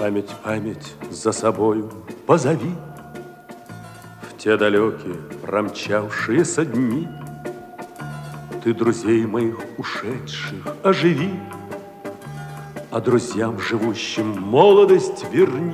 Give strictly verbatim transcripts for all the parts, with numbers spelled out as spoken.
Память, память за собою позови в те далекие промчавшиеся дни. Ты друзей моих ушедших оживи, а друзьям, живущим, молодость верни.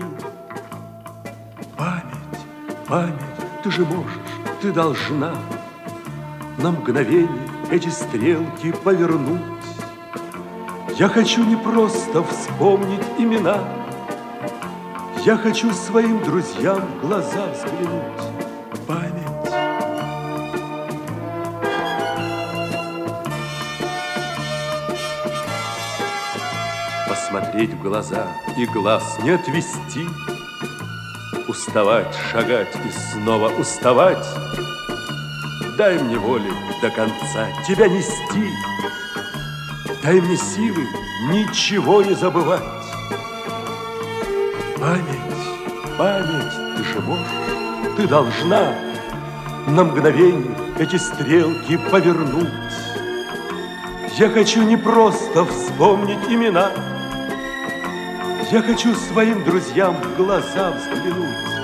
Память, память, ты же можешь, ты должна на мгновение эти стрелки повернуть. Я хочу не просто вспомнить имена, я хочу своим друзьям в глаза взглянуть. Память. Посмотреть в глаза и глаз не отвести, уставать, шагать и снова уставать. Дай мне воли до конца тебя нести, дай мне силы ничего не забывать. Память, память, ты же можешь, ты должна на мгновение эти стрелки повернуть. Я хочу не просто вспомнить имена, я хочу своим друзьям в глаза взглянуть.